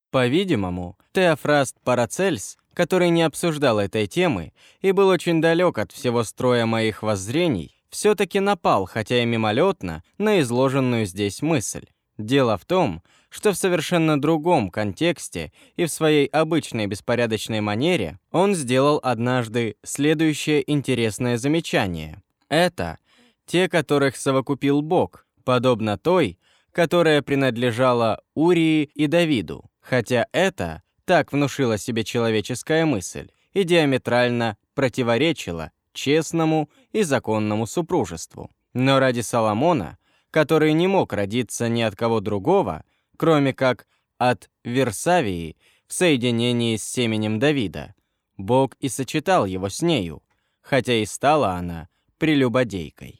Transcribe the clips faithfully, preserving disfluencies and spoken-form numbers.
По-видимому, Теофраст Парацельс, который не обсуждал этой темы и был очень далек от всего строя моих воззрений, все-таки напал, хотя и мимолетно, на изложенную здесь мысль. Дело в том, что в совершенно другом контексте и в своей обычной беспорядочной манере он сделал однажды следующее интересное замечание. Это те, которых совокупил Бог, подобно той, которая принадлежала Урии и Давиду, хотя это, так внушила себе человеческая мысль, и диаметрально противоречило честному и законному супружеству. Но ради Соломона, который не мог родиться ни от кого другого, кроме как от Версавии в соединении с семенем Давида, Бог и сочетал его с нею, хотя и стала она прелюбодейкой.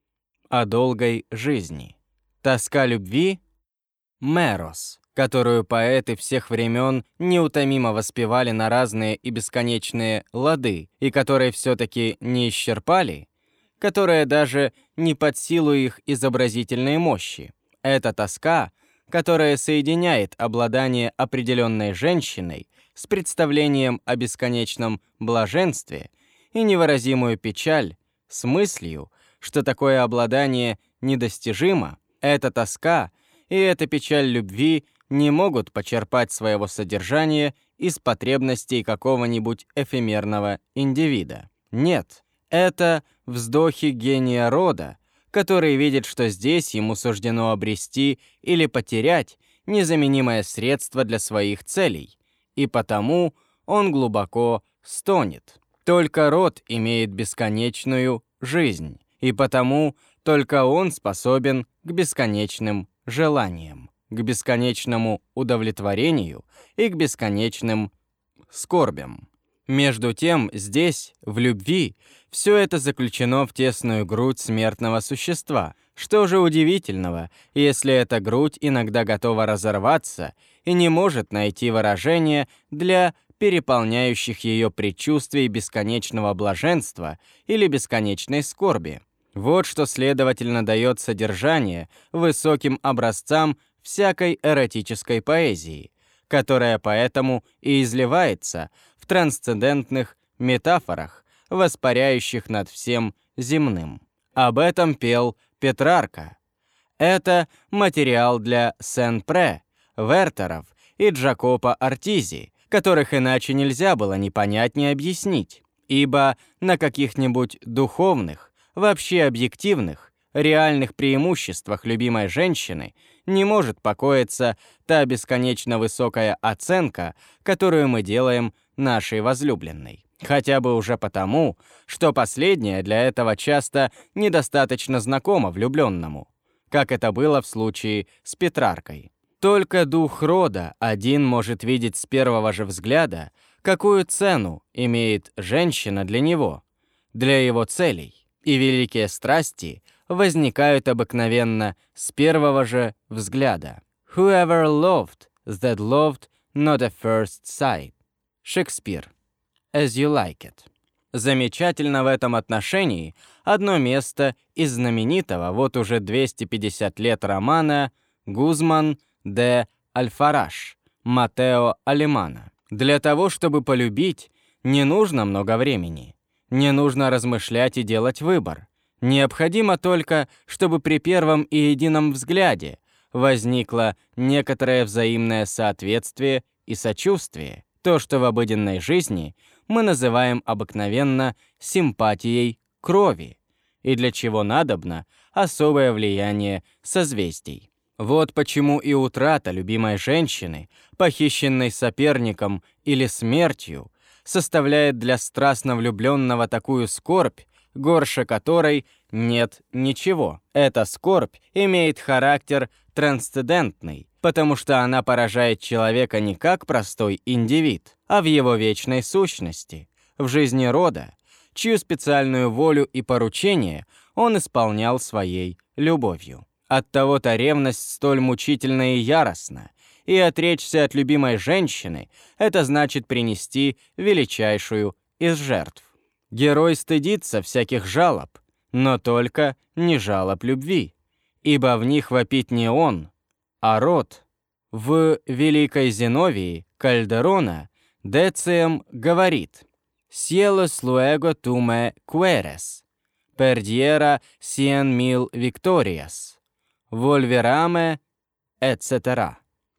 О долгой жизни. Тоска любви — мерос, которую поэты всех времен неутомимо воспевали на разные и бесконечные лады, и которые все-таки не исчерпали, которая даже не под силу их изобразительной мощи. Это тоска, которая соединяет обладание определенной женщиной с представлением о бесконечном блаженстве и невыразимую печаль с мыслью, что такое обладание недостижимо. Эта тоска и эта печаль любви не могут почерпать своего содержания из потребностей какого-нибудь эфемерного индивида. Нет, это вздохи гения рода, который видит, что здесь ему суждено обрести или потерять незаменимое средство для своих целей, и потому он глубоко стонет. Только род имеет бесконечную жизнь, и потому только он способен к бесконечным желаниям, к бесконечному удовлетворению и к бесконечным скорбям. Между тем, здесь, в любви, все это заключено в тесную грудь смертного существа. Что же удивительного, если эта грудь иногда готова разорваться и не может найти выражения для переполняющих ее предчувствий бесконечного блаженства или бесконечной скорби? Вот что, следовательно, дает содержание высоким образцам всякой эротической поэзии, которая поэтому и изливается в трансцендентных метафорах, воспаряющих над всем земным. Об этом пел Петрарка. Это материал для Сен-Пре, Вертеров и Джакопо Артизи, которых иначе нельзя было ни понять, ни объяснить, ибо на каких-нибудь духовных, вообще объективных, реальных преимуществах любимой женщины не может покоиться та бесконечно высокая оценка, которую мы делаем нашей возлюбленной. Хотя бы уже потому, что последняя для этого часто недостаточно знакома влюбленному, как это было в случае с Петраркой. Только дух рода один может видеть с первого же взгляда, какую цену имеет женщина для него, для его целей, и великие страсти возникают обыкновенно с первого же взгляда. Whoever loved, that loved not at first sight. Шекспир. As you like it. Замечательно в этом отношении одно место из знаменитого вот уже двести пятьдесят лет романа «Гузман де Альфараш» Матео Алемана. Для того, чтобы полюбить, не нужно много времени, не нужно размышлять и делать выбор. Необходимо только, чтобы при первом и едином взгляде возникло некоторое взаимное соответствие и сочувствие, то, что в обыденной жизни мы называем обыкновенно симпатией крови, и для чего надобно особое влияние созвездий. Вот почему и утрата любимой женщины, похищенной соперником или смертью, составляет для страстно влюбленного такую скорбь, горше которой нет ничего. Эта скорбь имеет характер трансцендентный, потому что она поражает человека не как простой индивид, а в его вечной сущности, в жизни рода, чью специальную волю и поручение он исполнял своей любовью. Оттого-то ревность столь мучительна и яростна, и отречься от любимой женщины — это значит принести величайшую из жертв. Герой стыдится всяких жалоб, но только не жалоб любви, ибо в них вопит не он, а род. В Великой Зиновии Кальдерона Децием говорит «Cielos luego tu me queres, perdiera cien mil victorias, volverame, et cetera»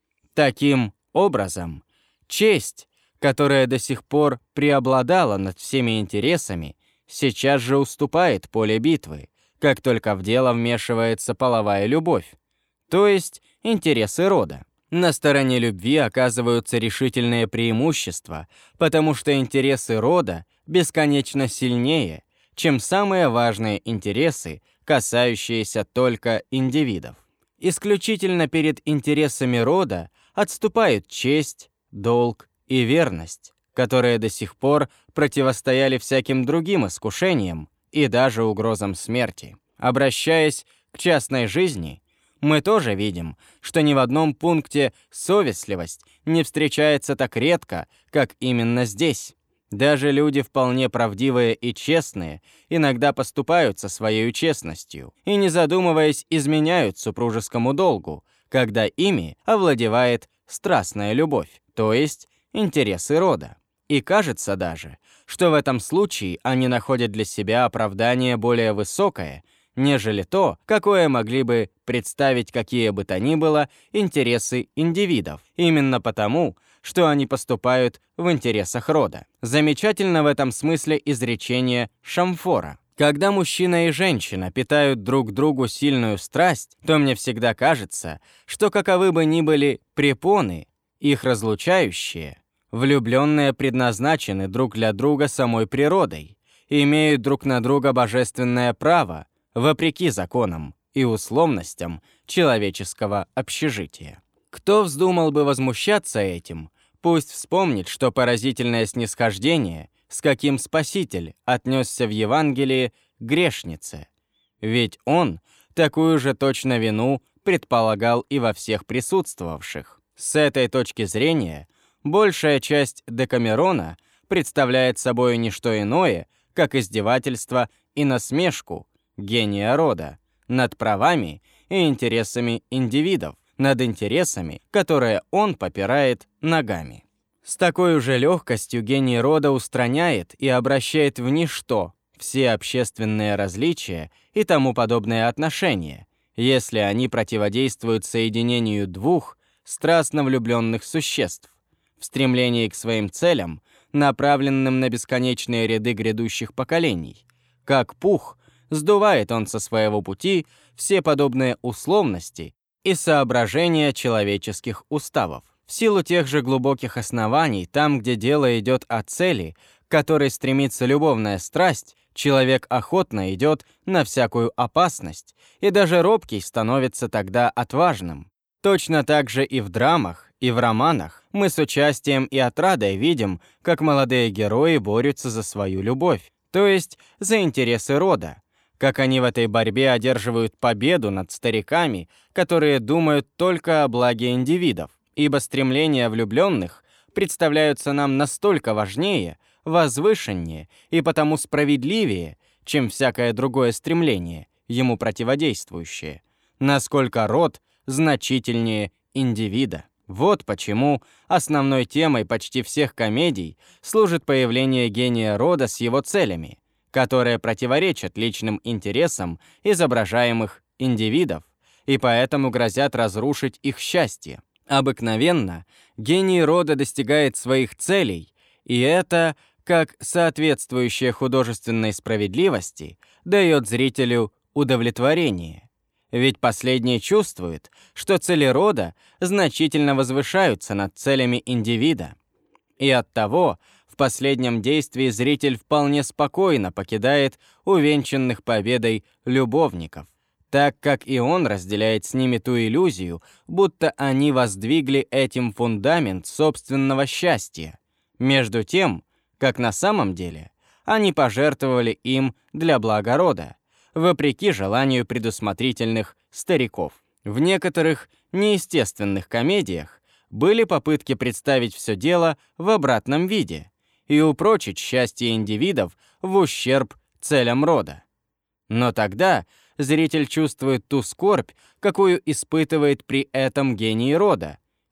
Таким образом, честь, которая до сих пор преобладала над всеми интересами, сейчас же уступает поле битвы, как только в дело вмешивается половая любовь, то есть интересы рода. На стороне любви оказываются решительные преимущества, потому что интересы рода бесконечно сильнее, чем самые важные интересы, касающиеся только индивидов. Исключительно перед интересами рода отступают честь, долг и верность, которые до сих пор противостояли всяким другим искушениям и даже угрозам смерти. Обращаясь к частной жизни, мы тоже видим, что ни в одном пункте совестливость не встречается так редко, как именно здесь. Даже люди вполне правдивые и честные иногда поступают со своей честностью и, не задумываясь, изменяют супружескому долгу, когда ими овладевает страстная любовь, то есть интересы рода. И кажется даже, что в этом случае они находят для себя оправдание более высокое, нежели то, какое могли бы представить какие бы то ни было интересы индивидов, именно потому, что они поступают в интересах рода. Замечательно в этом смысле изречение Шамфора. Когда мужчина и женщина питают друг к другу сильную страсть, то мне всегда кажется, что каковы бы ни были препоны, их разлучающие, влюбленные предназначены друг для друга самой природой, имеют друг на друга божественное право, вопреки законам и условностям человеческого общежития. Кто вздумал бы возмущаться этим, пусть вспомнит, что поразительное снисхождение, с каким Спаситель отнесся в Евангелии к грешнице. Ведь он такую же точно вину предполагал и во всех присутствовавших. С этой точки зрения, большая часть Декамерона представляет собой не что иное, как издевательство и насмешку гения рода над правами и интересами индивидов, над интересами, которые он попирает ногами. С такой же легкостью гений рода устраняет и обращает в ничто все общественные различия и тому подобные отношения, если они противодействуют соединению двух страстно влюбленных существ в стремлении к своим целям, направленным на бесконечные ряды грядущих поколений. Как пух, сдувает он со своего пути все подобные условности и соображения человеческих уставов. В силу тех же глубоких оснований, там, где дело идет о цели, к которой стремится любовная страсть, человек охотно идет на всякую опасность, и даже робкий становится тогда отважным. Точно так же и в драмах, и в романах мы с участием и отрадой видим, как молодые герои борются за свою любовь, то есть за интересы рода, как они в этой борьбе одерживают победу над стариками, которые думают только о благе индивидов, ибо стремления влюбленных представляются нам настолько важнее, возвышеннее и потому справедливее, чем всякое другое стремление, ему противодействующее, насколько род значительнее индивида. Вот почему основной темой почти всех комедий служит появление гения рода с его целями, которые противоречат личным интересам изображаемых индивидов и поэтому грозят разрушить их счастье. Обыкновенно гений рода достигает своих целей, и это, как соответствующее художественной справедливости, дает зрителю удовлетворение. Ведь последний чувствует, что цели рода значительно возвышаются над целями индивида. И оттого в последнем действии зритель вполне спокойно покидает увенчанных победой любовников, так как и он разделяет с ними ту иллюзию, будто они воздвигли этим фундамент собственного счастья, между тем, как на самом деле они пожертвовали им для блага рода, вопреки желанию предусмотрительных стариков. В некоторых неестественных комедиях были попытки представить все дело в обратном виде и упрочить счастье индивидов в ущерб целям рода. Но тогда зритель чувствует ту скорбь, какую испытывает при этом гений рода,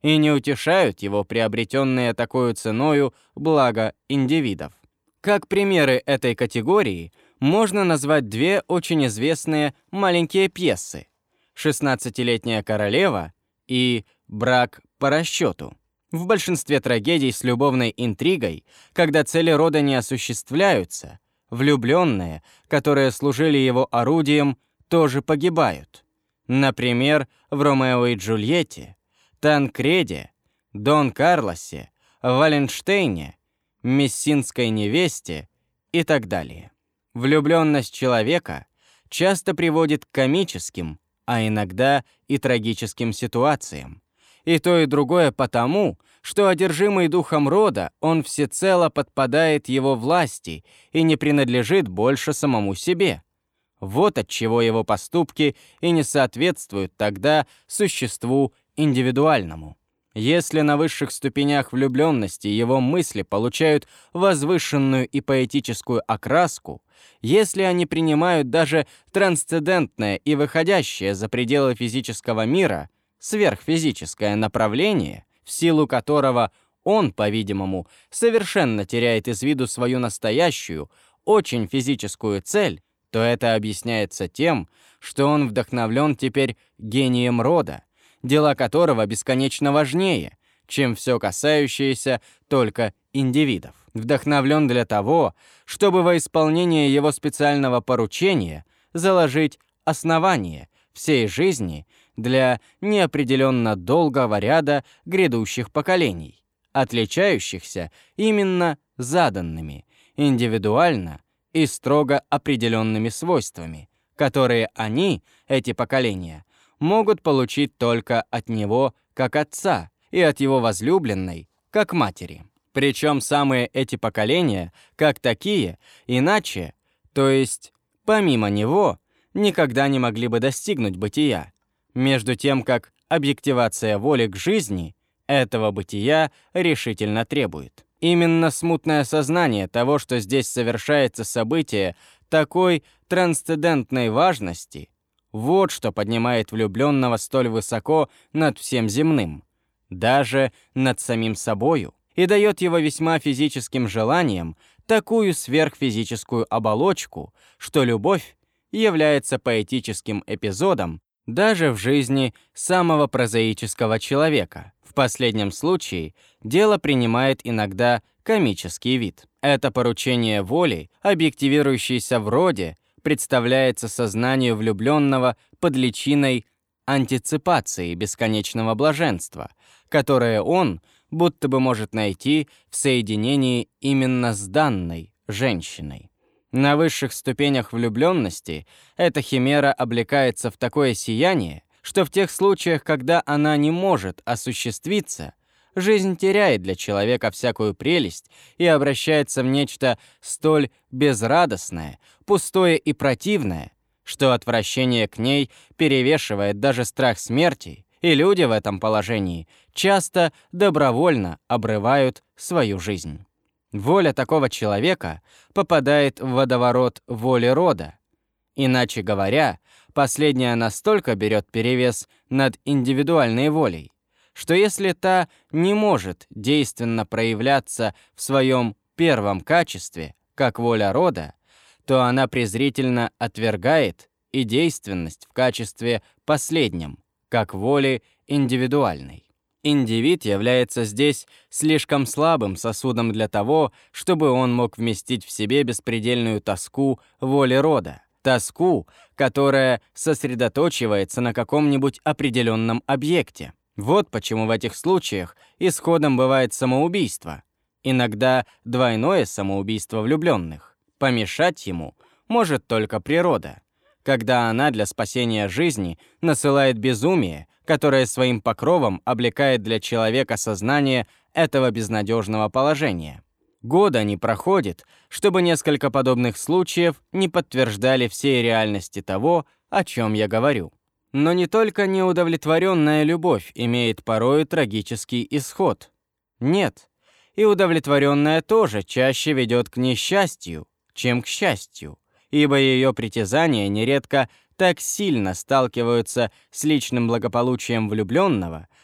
и не утешают его приобретенные такой ценою благо индивидов. Как примеры этой категории можно назвать две очень известные маленькие пьесы «Шестнадцатилетняя королева» и «Брак по расчету». В большинстве трагедий с любовной интригой, когда цели рода не осуществляются, влюбленные, которые служили его орудием, тоже погибают. Например, в «Ромео и Джульетте», «Танкреде», «Дон Карлосе», «Валенштейне», «Мессинской невесте» и так далее. Влюбленность человека часто приводит к комическим, а иногда и трагическим ситуациям. И то, и другое потому, что одержимый духом рода, он всецело подпадает его власти и не принадлежит больше самому себе. Вот отчего его поступки и не соответствуют тогда существу индивидуальному. Если на высших ступенях влюбленности его мысли получают возвышенную и поэтическую окраску, если они принимают даже трансцендентное и выходящее за пределы физического мира сверхфизическое направление, в силу которого он, по-видимому, совершенно теряет из виду свою настоящую, очень физическую цель, то это объясняется тем, что он вдохновлен теперь гением рода, дела которого бесконечно важнее, чем все касающееся только индивидов. Вдохновлен для того, чтобы во исполнение его специального поручения заложить основание всей жизни для неопределенно долгого ряда грядущих поколений, отличающихся именно заданными, индивидуально и строго определенными свойствами, которые они, эти поколения, могут получить только от него как отца и от его возлюбленной как матери. Причем самые эти поколения, как такие, иначе, то есть помимо него, никогда не могли бы достигнуть бытия, между тем как объективация воли к жизни этого бытия решительно требует. Именно смутное сознание того, что здесь совершается событие такой трансцендентной важности, вот что поднимает влюбленного столь высоко над всем земным, даже над самим собою, и дает его весьма физическим желаниям такую сверхфизическую оболочку, что любовь является поэтическим эпизодом даже в жизни самого прозаического человека. В последнем случае дело принимает иногда комический вид. Это поручение воли, объективирующееся в роде, представляется сознанию влюбленного под личиной антиципации бесконечного блаженства, которое он будто бы может найти в соединении именно с данной женщиной. На высших ступенях влюбленности эта химера облекается в такое сияние, что в тех случаях, когда она не может осуществиться, жизнь теряет для человека всякую прелесть и обращается в нечто столь безрадостное, пустое и противное, что отвращение к ней перевешивает даже страх смерти, и люди в этом положении часто добровольно обрывают свою жизнь. Воля такого человека попадает в водоворот воли рода. Иначе говоря, последняя настолько берет перевес над индивидуальной волей, что если та не может действенно проявляться в своем первом качестве, как воля рода, то она презрительно отвергает и действенность в качестве последнем, как воли индивидуальной. Индивид является здесь слишком слабым сосудом для того, чтобы он мог вместить в себе беспредельную тоску воли рода, тоску, которая сосредоточивается на каком-нибудь определенном объекте. Вот почему в этих случаях исходом бывает самоубийство, иногда двойное самоубийство влюбленных. Помешать ему может только природа, когда она для спасения жизни насылает безумие, которое своим покровом облекает для человека сознание этого безнадежного положения. Года не проходит, чтобы несколько подобных случаев не подтверждали всей реальности того, о чем я говорю. Но не только неудовлетворенная любовь имеет порою трагический исход. Нет, и удовлетворенная тоже чаще ведет к несчастью, чем к счастью, ибо ее притязания нередко так сильно сталкиваются с личным благополучием влюбленного,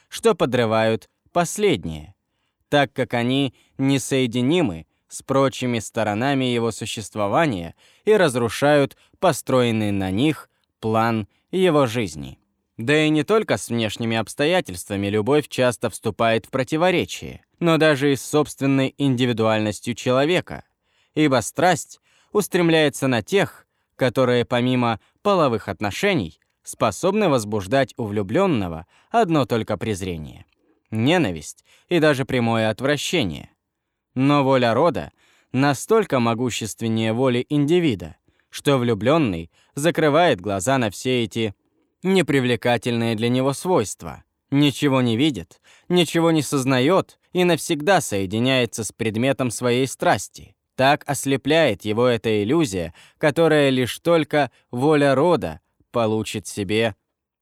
что подрывают последние, так как они несоединимы с прочими сторонами его существования и разрушают построенный на них план его жизни. Да и не только с внешними обстоятельствами любовь часто вступает в противоречие, но даже и с собственной индивидуальностью человека, ибо страсть устремляется на тех, которые помимо половых отношений способны возбуждать у влюбленного одно только презрение, ненависть и даже прямое отвращение. Но воля рода настолько могущественнее воли индивида, что влюбленный закрывает глаза на все эти непривлекательные для него свойства, ничего не видит, ничего не сознает и навсегда соединяется с предметом своей страсти. Так ослепляет его эта иллюзия, которая лишь только воля рода получит себе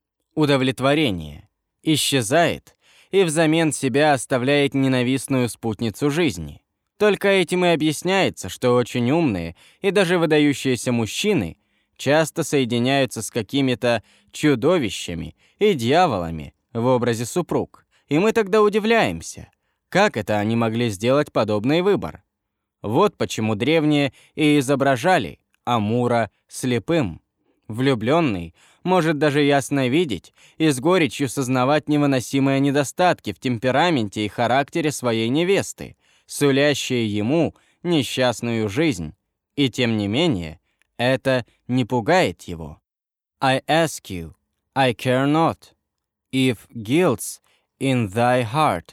удовлетворение, исчезает и взамен себя оставляет ненавистную спутницу жизни. Только этим и объясняется, что очень умные и даже выдающиеся мужчины часто соединяются с какими-то чудовищами и дьяволами в образе супруг. И мы тогда удивляемся, как это они могли сделать подобный выбор. Вот почему древние и изображали Амура слепым. Влюбленный может даже ясно видеть и с горечью сознавать невыносимые недостатки в темпераменте и характере своей невесты, сулящие ему несчастную жизнь, и тем не менее это не пугает его. I ask you, I care not, if guilt's in thy heart.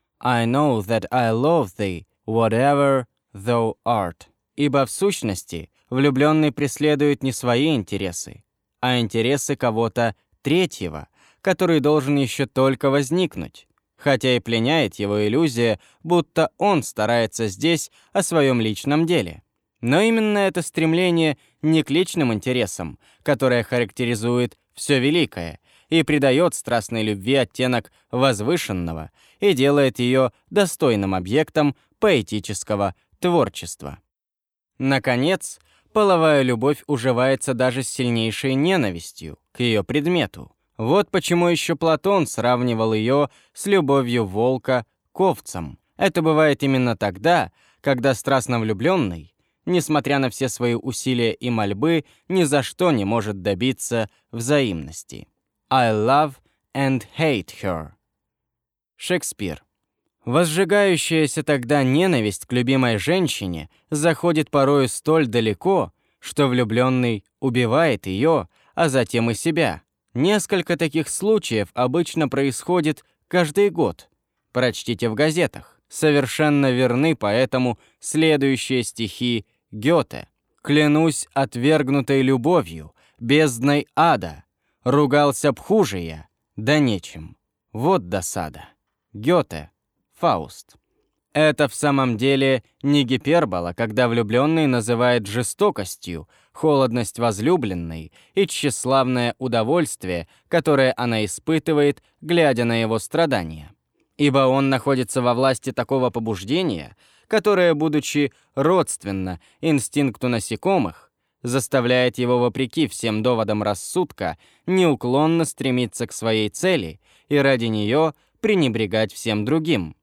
I know that I love thee, whatever thou art. Ибо в сущности влюбленный преследует не свои интересы, а интересы кого-то третьего, который должен еще только возникнуть, хотя и пленяет его иллюзия, будто он старается здесь о своем личном деле. Но именно это стремление не к личным интересам, которое характеризует все великое и придает страстной любви оттенок возвышенного и делает ее достойным объектом поэтического творчества. Наконец, половая любовь уживается даже с сильнейшей ненавистью к ее предмету. Вот почему еще Платон сравнивал ее с любовью волка к овцам. Это бывает именно тогда, когда страстно влюбленный, несмотря на все свои усилия и мольбы, ни за что не может добиться взаимности. I love and hate her. Шекспир. Возжигающаяся тогда ненависть к любимой женщине заходит порою столь далеко, что влюбленный убивает ее, а затем и себя. Несколько таких случаев обычно происходит каждый год. Прочтите в газетах. Совершенно верны поэтому следующие стихи Гёте. «Клянусь отвергнутой любовью, бездной ада, ругался б хуже я, да нечем. Вот досада». Гёте. Фауст. Это в самом деле не гипербола, когда влюбленный называет жестокостью холодность возлюбленной и тщеславное удовольствие, которое она испытывает, глядя на его страдания. Ибо он находится во власти такого побуждения, которое, будучи родственно инстинкту насекомых, заставляет его, вопреки всем доводам рассудка, неуклонно стремиться к своей цели и ради нее пренебрегать всем другим.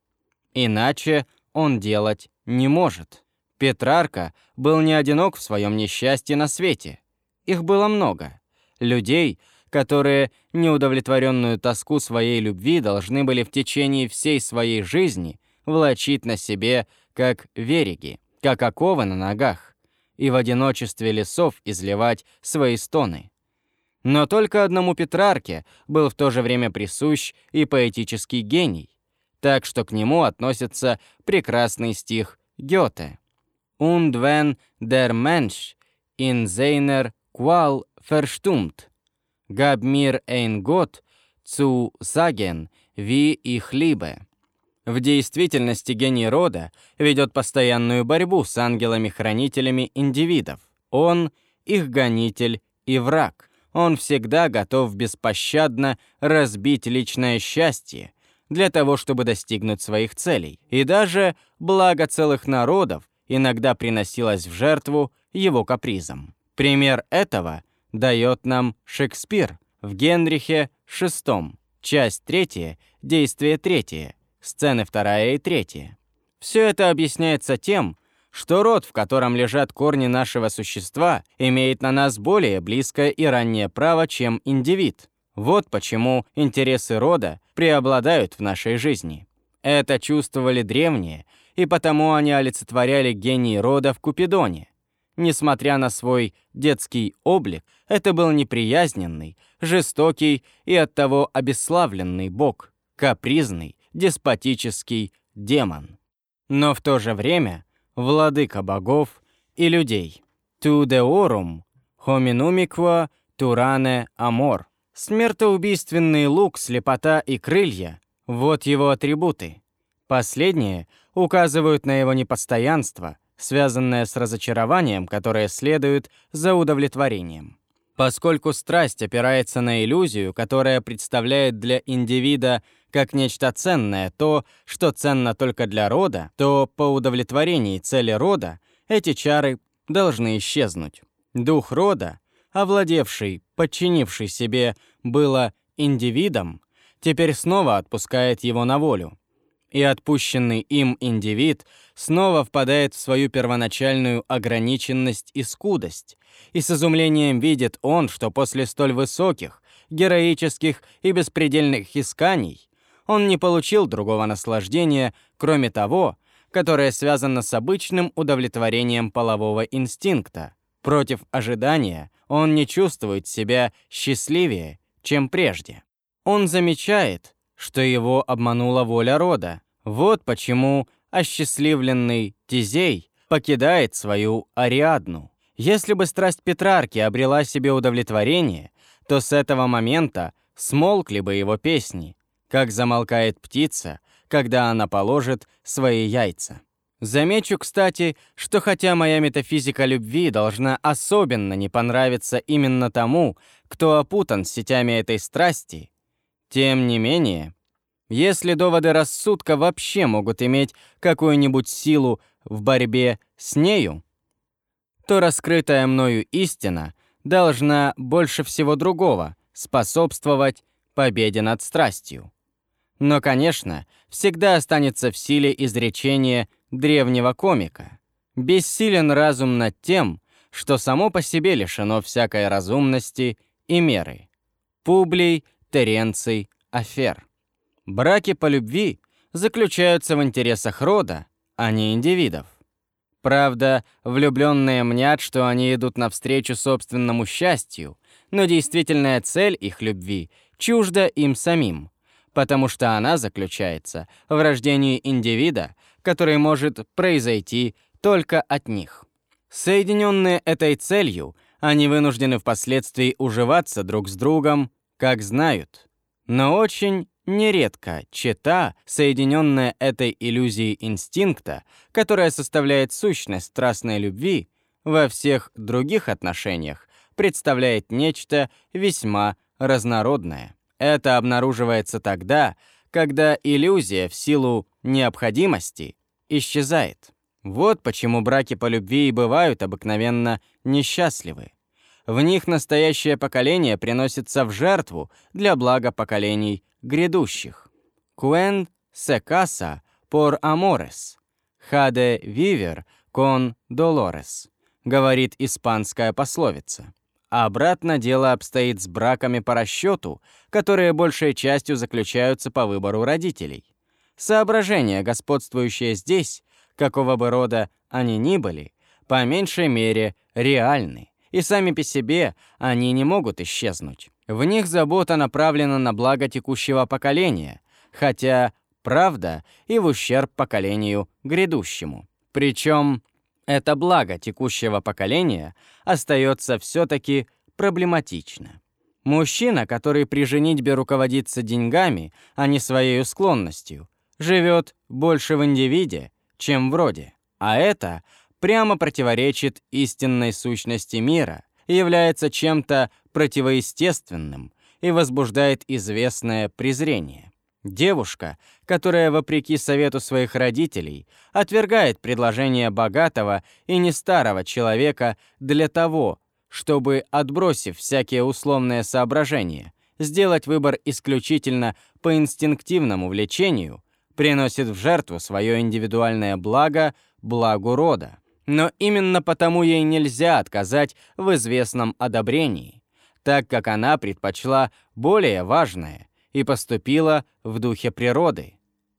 Иначе он делать не может. Петрарка был не одинок в своем несчастье на свете. Их было много. Людей, которые неудовлетворенную тоску своей любви должны были в течение всей своей жизни влачить на себе, как вереги, как оковы на ногах, и в одиночестве лесов изливать свои стоны. Но только одному Петрарке был в то же время присущ и поэтический гений, так что к нему относится прекрасный стих Гёте. «Und wenn der Mensch in seiner Qual verstummt, gab mir ein Gott zu sagen, wie ich liebe». В действительности гений рода ведет постоянную борьбу с ангелами-хранителями индивидов. Он — их гонитель и враг. Он всегда готов беспощадно разбить личное счастье для того, чтобы достигнуть своих целей. И даже благо целых народов иногда приносилось в жертву его капризам. Пример этого дает нам Шекспир в Генрихе шестом, часть третья, действие третье, сцены вторая и третья. Все это объясняется тем, что род, в котором лежат корни нашего существа, имеет на нас более близкое и раннее право, чем индивид. Вот почему интересы рода преобладают в нашей жизни. Это чувствовали древние, и потому они олицетворяли гений рода в Купидоне. Несмотря на свой детский облик, это был неприязненный, жестокий и оттого обесславленный бог, капризный, деспотический демон. Но в то же время владыка богов и людей. «Tu deorum hominumique turane amor». Смертоубийственный лук, слепота и крылья — вот его атрибуты. Последние указывают на его непостоянство, связанное с разочарованием, которое следует за удовлетворением. Поскольку страсть опирается на иллюзию, которая представляет для индивида как нечто ценное то, что ценно только для рода, то по удовлетворении цели рода эти чары должны исчезнуть. Дух рода, овладевший, подчинивший себе было индивидом, теперь снова отпускает его на волю. И отпущенный им индивид снова впадает в свою первоначальную ограниченность и скудость, и с изумлением видит он, что после столь высоких, героических и беспредельных исканий он не получил другого наслаждения, кроме того, которое связано с обычным удовлетворением полового инстинкта. Против ожидания он не чувствует себя счастливее, чем прежде. Он замечает, что его обманула воля рода. Вот почему осчастливленный Тизей покидает свою Ариадну. Если бы страсть Петрарки обрела себе удовлетворение, то с этого момента смолкли бы его песни, как замолкает птица, когда она положит свои яйца. Замечу, кстати, что хотя моя метафизика любви должна особенно не понравиться именно тому, кто опутан сетями этой страсти, тем не менее, если доводы рассудка вообще могут иметь какую-нибудь силу в борьбе с нею, то раскрытая мною истина должна больше всего другого способствовать победе над страстью. Но, конечно, всегда останется в силе изречение древнего комика: «Бессилен разум над тем, что само по себе лишено всякой разумности и меры». Публий Теренций Афер. Браки по любви заключаются в интересах рода, а не индивидов. Правда, влюбленные мнят, что они идут навстречу собственному счастью, но действительная цель их любви чужда им самим, потому что она заключается в рождении индивида, который может произойти только от них. Соединенные этой целью, они вынуждены впоследствии уживаться друг с другом, как знают. Но очень нередко чета, соединенная этой иллюзией инстинкта, которая составляет сущность страстной любви, во всех других отношениях представляет нечто весьма разнородное. Это обнаруживается тогда, когда иллюзия в силу необходимости исчезает. Вот почему браки по любви и бывают обыкновенно несчастливы. В них настоящее поколение приносится в жертву для блага поколений грядущих. «Quend se casa por amores, hade viver con dolores», говорит испанская пословица. А обратно дело обстоит с браками по расчету, которые большей частью заключаются по выбору родителей. Соображения, господствующие здесь, какого бы рода они ни были, по меньшей мере реальны, и сами по себе они не могут исчезнуть. В них забота направлена на благо текущего поколения, хотя, правда, и в ущерб поколению грядущему. Причем это благо текущего поколения остается все-таки проблематично. Мужчина, который при женитьбе руководится деньгами, а не своей склонностью, живет больше в индивиде, чем в роде. А это прямо противоречит истинной сущности мира, является чем-то противоестественным и возбуждает известное презрение. Девушка, которая, вопреки совету своих родителей, отвергает предложение богатого и не старого человека для того, чтобы, отбросив всякие условные соображения, сделать выбор исключительно по инстинктивному влечению, приносит в жертву свое индивидуальное благо, благу рода. Но именно потому ей нельзя отказать в известном одобрении, так как она предпочла более важное и поступила в духе природы,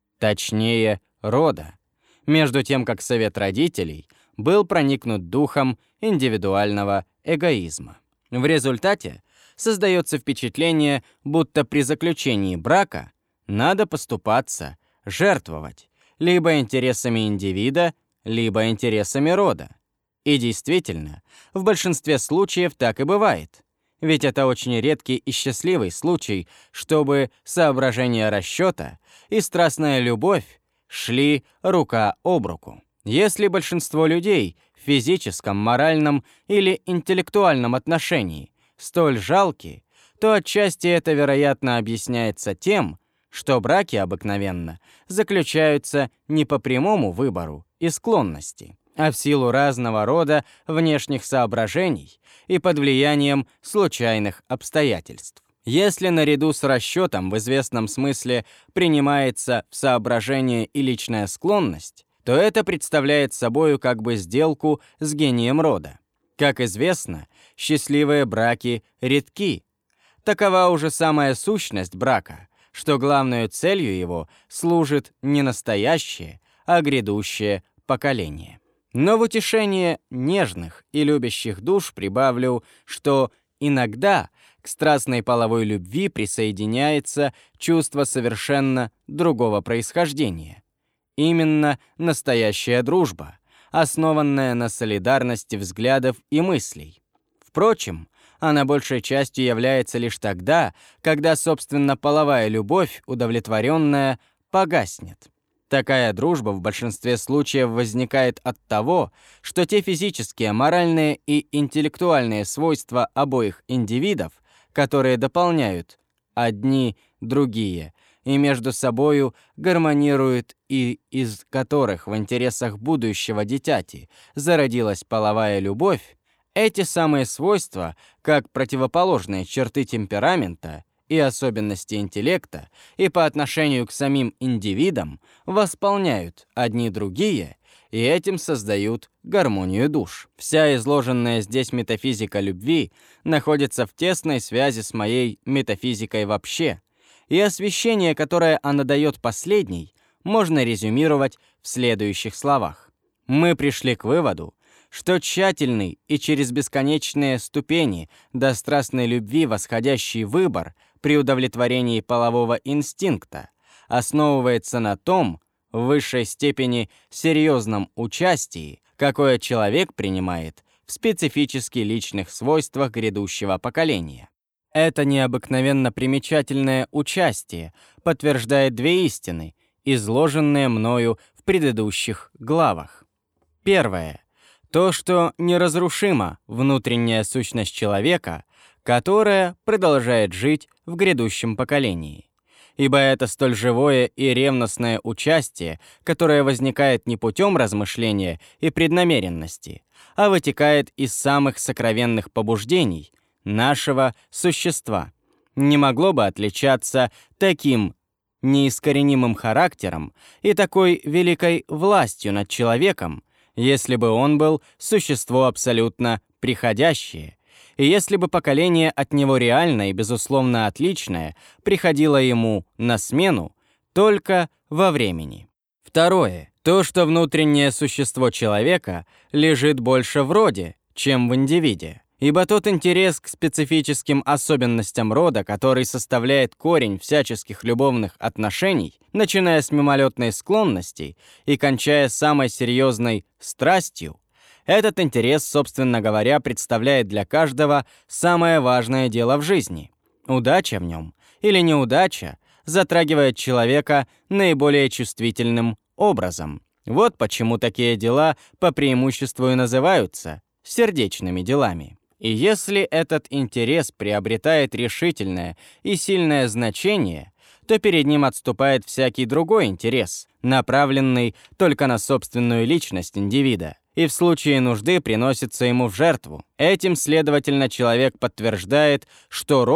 точнее, рода, между тем как совет родителей был проникнут духом индивидуального эгоизма. В результате создается впечатление, будто при заключении брака надо поступаться, жертвовать либо интересами индивида, либо интересами рода. И действительно, в большинстве случаев так и бывает. Ведь это очень редкий и счастливый случай, чтобы соображения расчета и страстная любовь шли рука об руку. Если большинство людей в физическом, моральном или интеллектуальном отношении столь жалки, то отчасти это, вероятно, объясняется тем, что браки обыкновенно заключаются не по прямому выбору и склонности, а в силу разного рода внешних соображений и под влиянием случайных обстоятельств. Если наряду с расчетом в известном смысле принимается в соображение и личная склонность, то это представляет собою как бы сделку с гением рода. Как известно, счастливые браки редки. Такова уже самая сущность брака, что главной целью его служит не настоящее, а грядущее поколение. Но в утешение нежных и любящих душ прибавлю, что иногда к страстной половой любви присоединяется чувство совершенно другого происхождения. Именно настоящая дружба, основанная на солидарности взглядов и мыслей. Впрочем, она большей частью является лишь тогда, когда, собственно, половая любовь, удовлетворенная, погаснет. Такая дружба в большинстве случаев возникает от того, что те физические, моральные и интеллектуальные свойства обоих индивидов, которые дополняют одни другие и между собою гармонируют, и из которых в интересах будущего дитяти зародилась половая любовь, эти самые свойства, как противоположные черты темперамента и особенности интеллекта, и по отношению к самим индивидам, восполняют одни другие и этим создают гармонию душ. Вся изложенная здесь метафизика любви находится в тесной связи с моей метафизикой вообще, и освещение, которое она дает последней, можно резюмировать в следующих словах. Мы пришли к выводу, что тщательный и через бесконечные ступени до страстной любви восходящий выбор при удовлетворении полового инстинкта основывается на том, в высшей степени серьезном участии, какое человек принимает в специфически личных свойствах грядущего поколения. Это необыкновенно примечательное участие подтверждает две истины, изложенные мною в предыдущих главах. Первое. То, что неразрушима внутренняя сущность человека, которая продолжает жить в грядущем поколении. Ибо это столь живое и ревностное участие, которое возникает не путем размышления и преднамеренности, а вытекает из самых сокровенных побуждений нашего существа, не могло бы отличаться таким неискоренимым характером и такой великой властью над человеком, если бы он был существо абсолютно приходящее, и если бы поколение от него реально и безусловно отличное приходило ему на смену только во времени. Второе. То, что внутреннее существо человека лежит больше в роде, чем в индивиде. Ибо тот интерес к специфическим особенностям рода, который составляет корень всяческих любовных отношений, начиная с мимолетной склонности и кончая самой серьезной страстью, этот интерес, собственно говоря, представляет для каждого самое важное дело в жизни. Удача в нем или неудача затрагивает человека наиболее чувствительным образом. Вот почему такие дела по преимуществу и называются сердечными делами. И если этот интерес приобретает решительное и сильное значение, то перед ним отступает всякий другой интерес, направленный только на собственную личность индивида, и в случае нужды приносится ему в жертву. Этим, следовательно, человек подтверждает, что род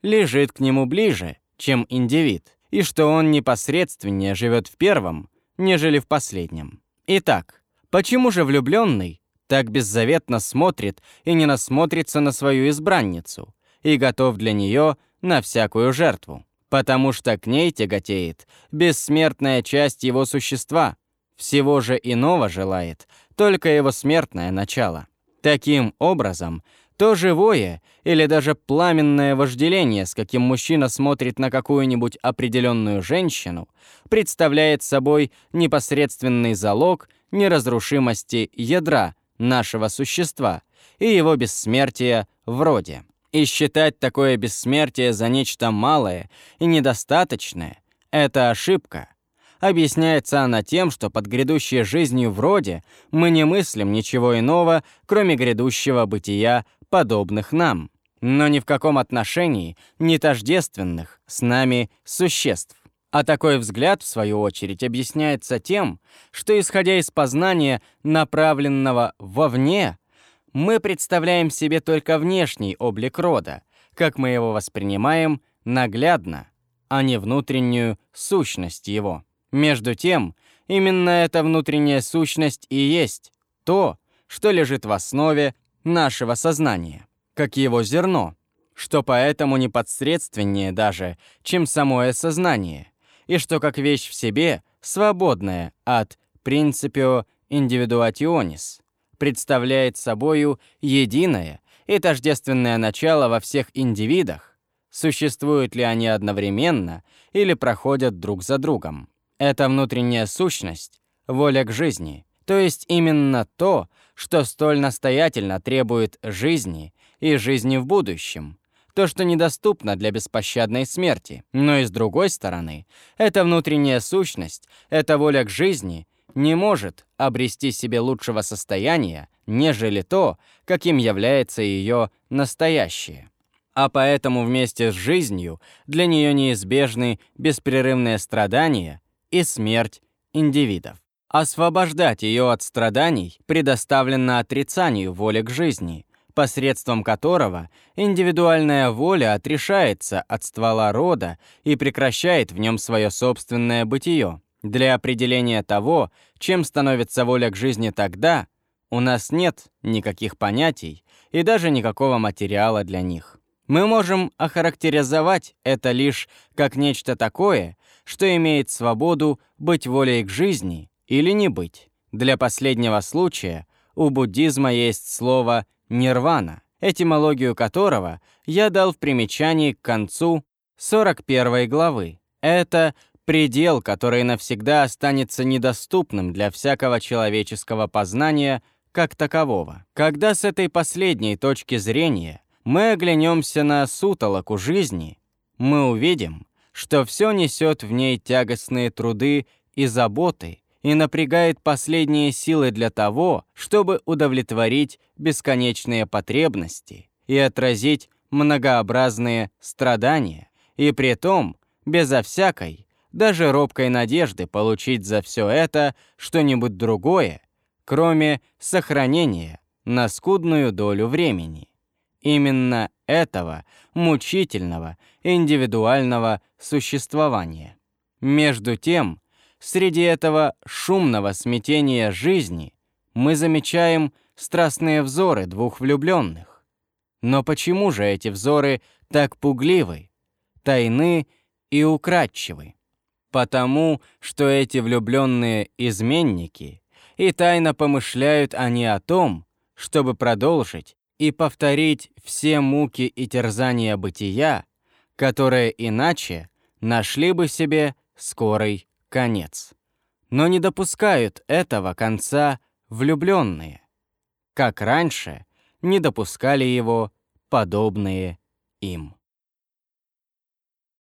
лежит к нему ближе, чем индивид, и что он непосредственнее живет в первом, нежели в последнем. Итак, почему же влюбленный так беззаветно смотрит и не насмотрится на свою избранницу и готов для нее на всякую жертву? Потому что к ней тяготеет бессмертная часть его существа, всего же иного желает только его смертное начало. Таким образом, то живое или даже пламенное вожделение, с каким мужчина смотрит на какую-нибудь определенную женщину, представляет собой непосредственный залог неразрушимости ядра нашего существа и его бессмертия в роде. И считать такое бессмертие за нечто малое и недостаточное — это ошибка. Объясняется она тем, что под грядущей жизнью в роде мы не мыслим ничего иного, кроме грядущего бытия подобных нам, но ни в каком отношении не тождественных с нами существ. А такой взгляд, в свою очередь, объясняется тем, что, исходя из познания, направленного вовне, мы представляем себе только внешний облик рода, как мы его воспринимаем наглядно, а не внутреннюю сущность его. Между тем, именно эта внутренняя сущность и есть то, что лежит в основе нашего сознания, как его зерно, что поэтому непосредственнее даже, чем самое сознание, и что как вещь в себе, свободная от principio individuationis, представляет собою единое и тождественное начало во всех индивидах, существуют ли они одновременно или проходят друг за другом. Это внутренняя сущность, воля к жизни, то есть именно то, что столь настоятельно требует жизни и жизни в будущем, то, что недоступно для беспощадной смерти. Но и с другой стороны, эта внутренняя сущность, эта воля к жизни не может обрести себе лучшего состояния, нежели то, каким является ее настоящее. А поэтому вместе с жизнью для нее неизбежны беспрерывные страдания и смерть индивидов. Освобождать ее от страданий предоставлено отрицанию воли к жизни, посредством которого индивидуальная воля отрешается от ствола рода и прекращает в нем свое собственное бытие. Для определения того, чем становится воля к жизни тогда, у нас нет никаких понятий и даже никакого материала для них. Мы можем охарактеризовать это лишь как нечто такое, что имеет свободу быть волей к жизни или не быть. Для последнего случая у буддизма есть слово «нирвана», этимологию которого я дал в примечании к концу сорок первой главы. Это предел, который навсегда останется недоступным для всякого человеческого познания как такового. Когда с этой последней точки зрения мы оглянемся на сутолоку жизни, мы увидим, что все несет в ней тягостные труды и заботы и напрягает последние силы для того, чтобы удовлетворить бесконечные потребности и отразить многообразные страдания, и при том безо всякой, даже робкой надежды получить за все это что-нибудь другое, кроме сохранения на скудную долю времени. Именно этого мучительного индивидуального существования. Между тем, среди этого шумного смятения жизни мы замечаем страстные взоры двух влюбленных. Но почему же эти взоры так пугливы, тайны и украдчивы? Потому что эти влюбленные изменники и тайно помышляют они о том, чтобы продолжить и повторить все муки и терзания бытия, которые иначе нашли бы себе скорый конец. Но не допускают этого конца влюбленные, как раньше не допускали его подобные им.